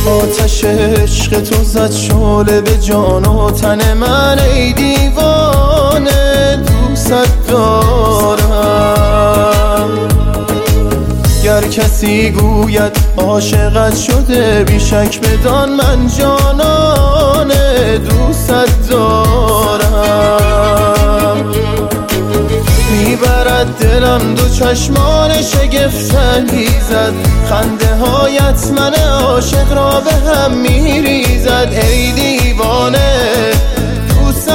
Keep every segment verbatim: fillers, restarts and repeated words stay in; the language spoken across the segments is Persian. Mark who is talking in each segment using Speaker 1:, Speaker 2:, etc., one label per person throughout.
Speaker 1: آتش عشق تو زد شعله به جان و تن من، ای دیوانه دوست دارم. گر کسی گوید عاشقت شده، بیشک بدان من جانانه دوست دارم. میبرد دلم دو چشمان شگفت‌انگیزد، خنده هایت من عاشق را به هم میریزد، ای دیوانه دوست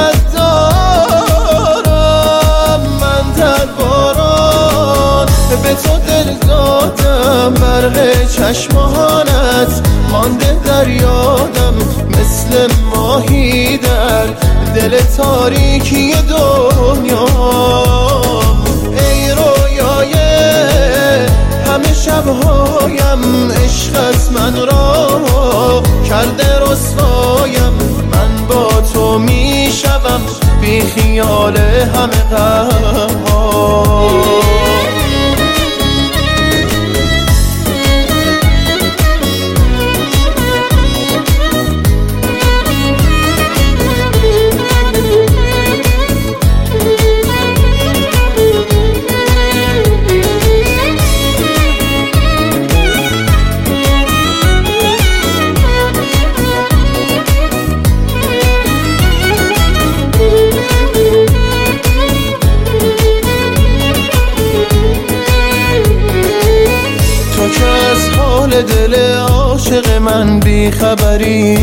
Speaker 1: دارم. من در باران به تو دل دادم، برق چشمانت مانده در یادم، مثل ماهی در دل تاریکی دنیا. ای رویای همه شبهایم، عشقت من را کرده رسوایم. من با تو میشوم بی خیال همه غم‌ها. دل عاشق من بی خبری،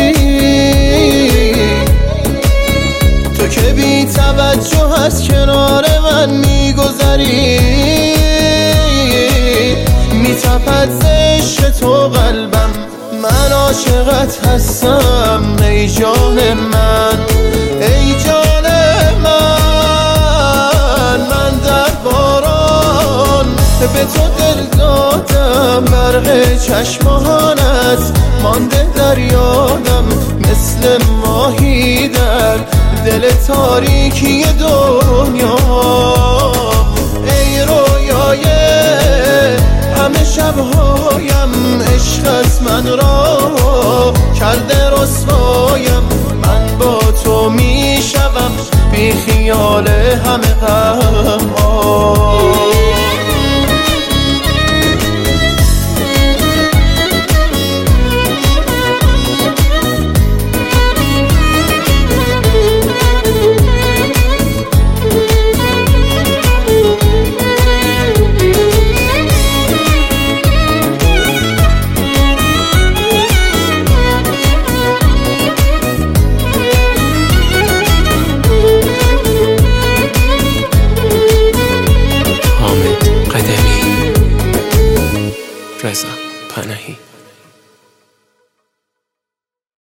Speaker 1: تو که بی توجه از کنار من میگذری. میتپد ز عشق تو قلبم، من عاشقت هستم ای جان من، ای جان من. من در باران به تو دل دادم، برق چشمانت مانده در یادم، مثل ماهی در دل تاریکی دنیا. ای رویای همه شبهایم، عشقت من را